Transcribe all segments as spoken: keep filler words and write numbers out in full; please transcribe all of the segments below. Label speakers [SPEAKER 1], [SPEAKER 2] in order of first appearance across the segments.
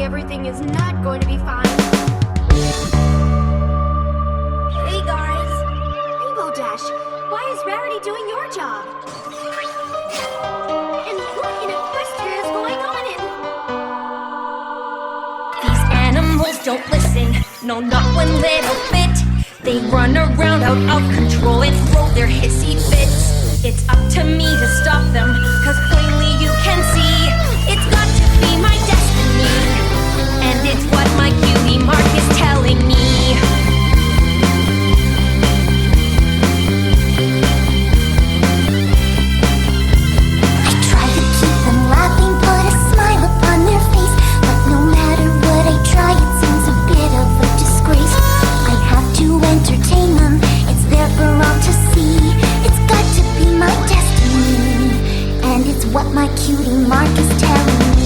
[SPEAKER 1] everything is not going to be fine. Hey guys! Rainbow Dash, why is Rarity doing your job? And what in Equestria is going on in?
[SPEAKER 2] These animals don't listen, no, not one little bit. They run around out of control and throw their hissy fits. It's up to me to stop them, cause plainly you can see it's got to be my destiny, and it's what my cutie mark is telling me.
[SPEAKER 3] I try to keep them laughing, put a smile upon their face, but no matter what I try, it seems a bit of a disgrace. I have to entertain them, it's there for all to see. It's got to be my destiny, and it's what my cutie mark is telling me.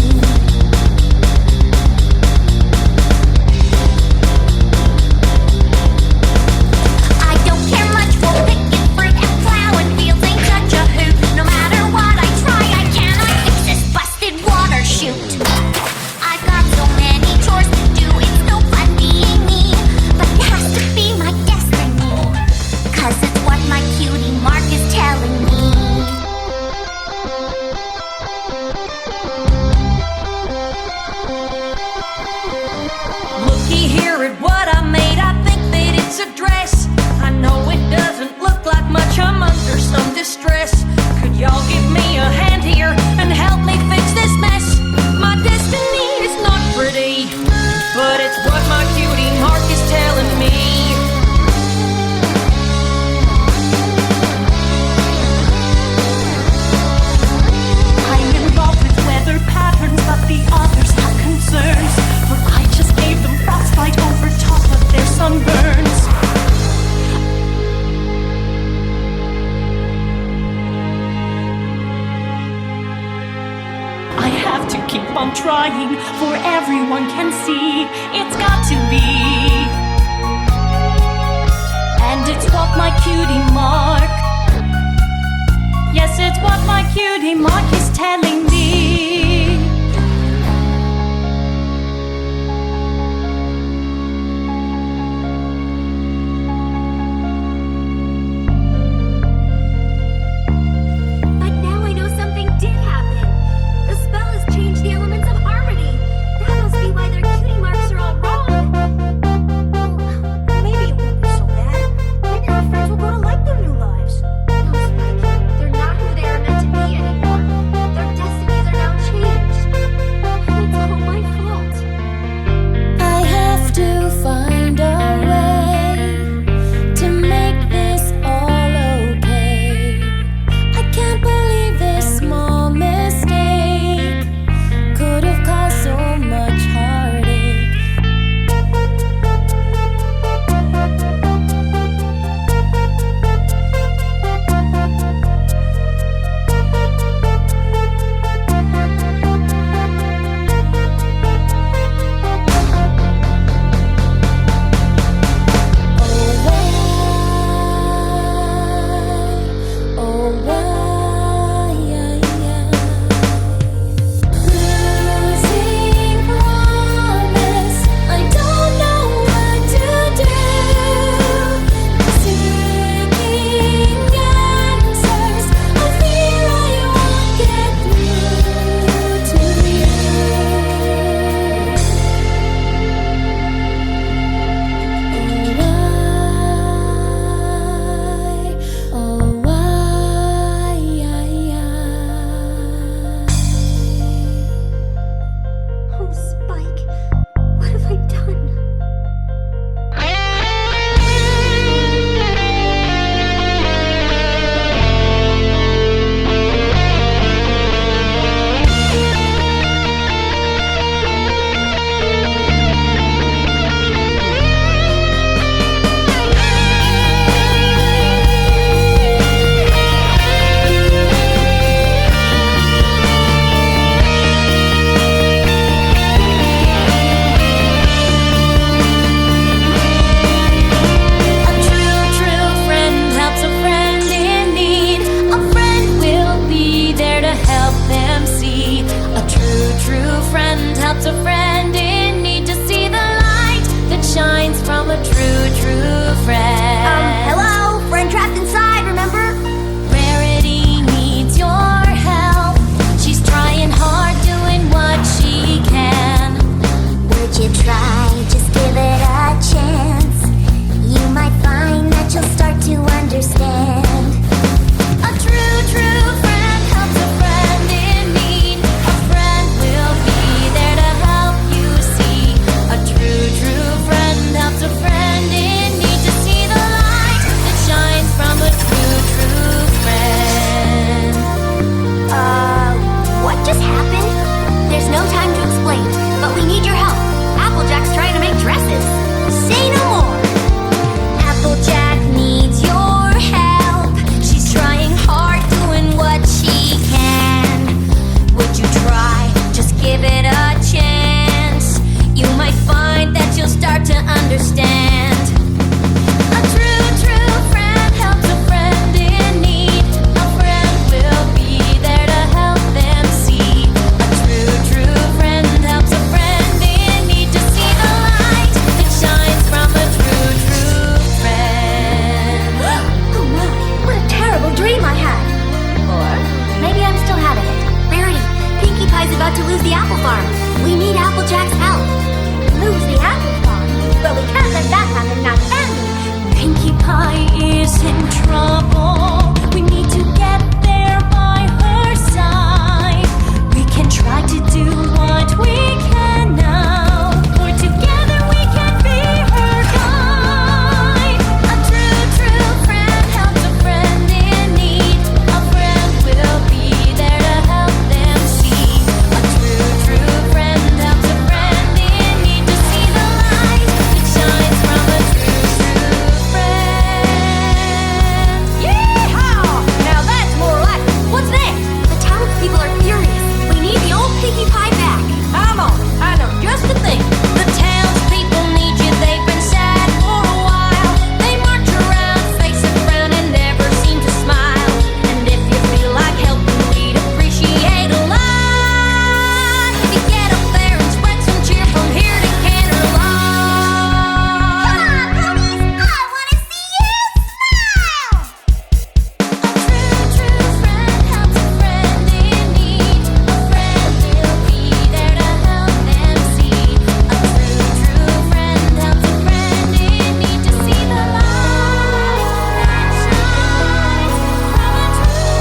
[SPEAKER 3] I don't care much for picking fruit and plowing fields, ain't such a hoot. No matter what I try, I cannot fix this busted water chute. I've got so many chores to do, it's no fun being me, but it has to be my destiny, cause it's what my cutie mark is telling me.
[SPEAKER 2] Looky here at what I made, I think that it's a dress. I know it doesn't look like much, I'm under some distress. Could y'all give me a hand here and help me fix this mess? My destiny is not pretty, but it's what my cutie mark is telling me.
[SPEAKER 4] I'm involved with weather patterns, but the others have concerns, for I just gave them frostbite over top of their sunburns. I have to keep on trying, for everyone can see it's got to be. And it's what my cutie mark, yes, it's what my cutie mark is telling me.
[SPEAKER 1] But now I know something did happen. The spell has changed the elements of harmony. That must be why their cutie marks are all wrong. Well, maybe it won't be so bad. Maybe our friends will grow to like their new lives. No, Spike. They're not who they are meant to be anymore. Their destinies are now changed. And it's all my fault.
[SPEAKER 3] I have to find a way to make this all okay. I can't believe this small mistake could have caused so much heartache. Oh why, oh why, losing promise, I don't know what to do. Seeking answers, I fear I won't get through to you. Oh why, oh why,
[SPEAKER 1] Oh, Spike. What have I done?
[SPEAKER 3] A true, true friend helps a friend in need. A friend will be there to help them see. A true, true friend helps a friend understand. A true, true friend helps a friend in need. A friend will be there to help them see. A true, true friend helps a friend in need to see the light that shines from a true, true friend.
[SPEAKER 1] Oh my, what a terrible dream I had. Or maybe I'm still having it. Rarity, Pinkie Pie's about to lose the apple farm. We need Applejack's help. Lose the apple farm? But we can't let that happen, not family.
[SPEAKER 4] Pinkie Pie is in trouble. We need to get there by her side. We can try to do what we can now, for together we can be her guide.
[SPEAKER 3] A true, true friend helps a friend in need. A friend will be there to help them see. A true, true friend helps a friend in need to see the light that shines from a true, true friend. Yeehaw! Now that's more like it. What's next?
[SPEAKER 1] The townspeople are furious. We need the old Pinkie Pie back.
[SPEAKER 3] I'm on. I know just the thing. The townspeople need you. They've been sad for a while. They march around, face a frown, and never seem to smile. And if you feel like helping, we'd appreciate a lot. If you get up there and spread some cheer from here to Canterlot. Come on, ponies! I want to see you smile. A true, true friend helps a friend in need. A friend will be there to help them see. A true, true friend helps a friend in need to see the light that shines from a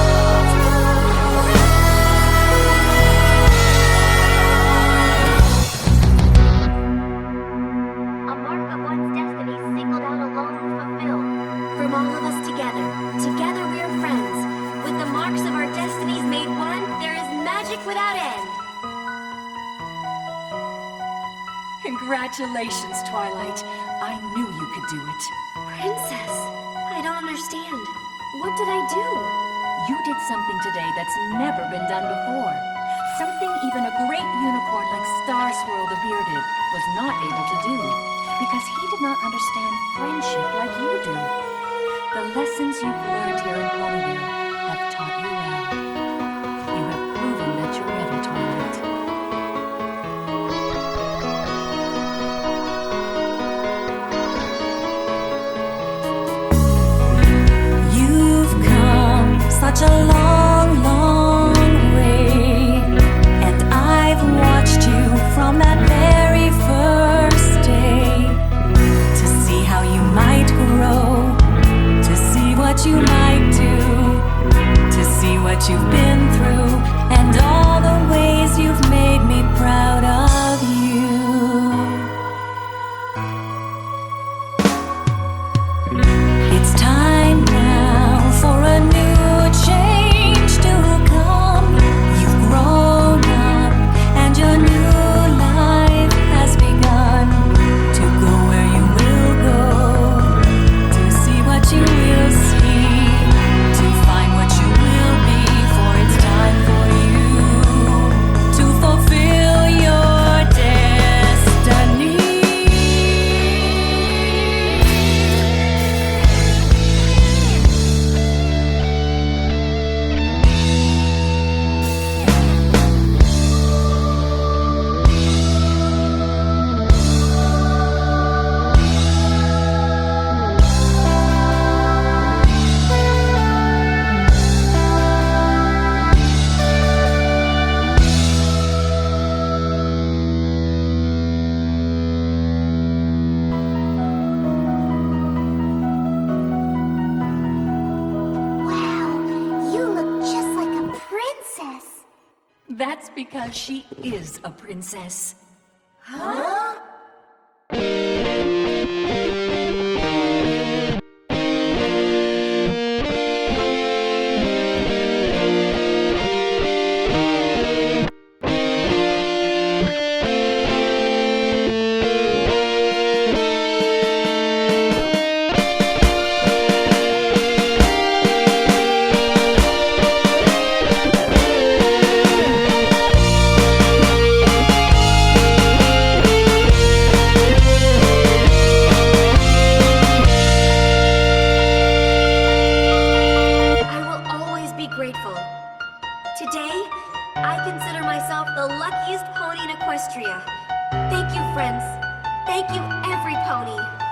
[SPEAKER 1] A mark of one's destiny singled out alone and fulfilled. From all of us together, together we are friends. With the marks of our destinies made one, there is magic without end.
[SPEAKER 4] Congratulations, Twilight. I knew you could do it.
[SPEAKER 1] Princess, I don't understand. What did I do?
[SPEAKER 4] You did something today that's never been done before. Something even a great unicorn like Star Swirl the Bearded was not able to do, because he did not understand friendship like you do. The lessons you've learned here in Ponyville have taught you well. You have proven that you're ready, Twilight. You've come such a long, long way, and I've watched you from that very first day, to see how you might grow, to see what you might do, to see what you've been through, and all the ways you've made me proud of you. It's time now for a new change to come. You've grown up and your new life has begun. To go where you will go, to see what you will see, to find what you will be, for it's time for you to fulfill your destiny.
[SPEAKER 1] Wow, you look just like a princess.
[SPEAKER 4] That's because she is a princess.
[SPEAKER 1] Huh? Forestria. Thank you, friends. Thank you, every pony.